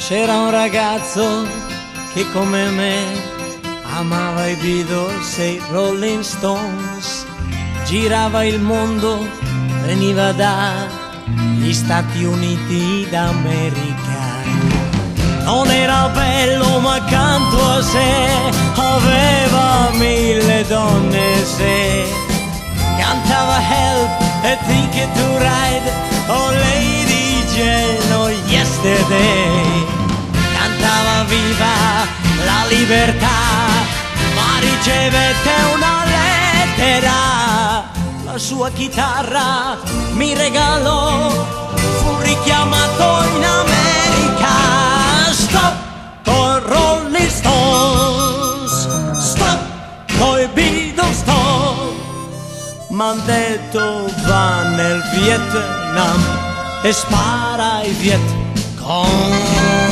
C'era un ragazzo che come me amava i Beatles e i Rolling Stones, girava il mondo, veniva dagli Stati Uniti d'America. Non era bello ma accanto a sé aveva 1000 donne se cantava Help e Ticket to Ride, oh Lady Jane, oh Yesterday. Cantava viva la libertà, ma ricevette una lettera. La sua chitarra mi regalò, fu richiamato in America. Stop con Rolling Stones, stop coi Beatles, stop. M'han detto va nel Vietnam e spara ai Viet Cong.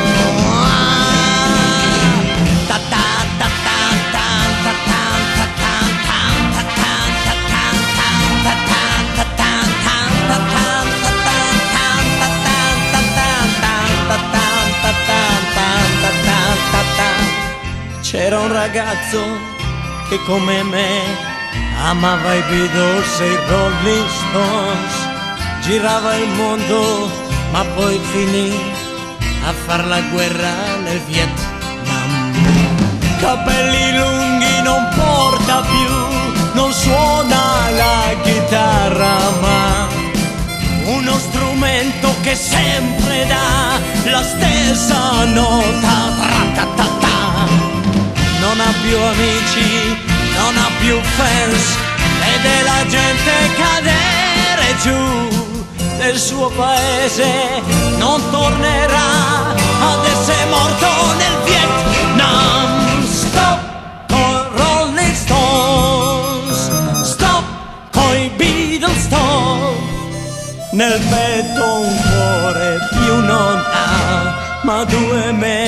C'era un ragazzo che come me amava i Beatles e i Rolling Stones, girava il mondo ma poi finì a far la guerra nel Vietnam. Capelli lunghi non porta più, non suona la chitarra ma uno strumento che sempre dà la stessa nota. Tra-ta-ta-ta. Non ha più amici, non ha più fans, vede la gente cadere giù. Nel suo paese non tornerà, adesso è morto nel Vietnam. Stop con Rolling Stones, stop coi Beatles, stop. Nel petto un cuore più non ha, ma 2 mesi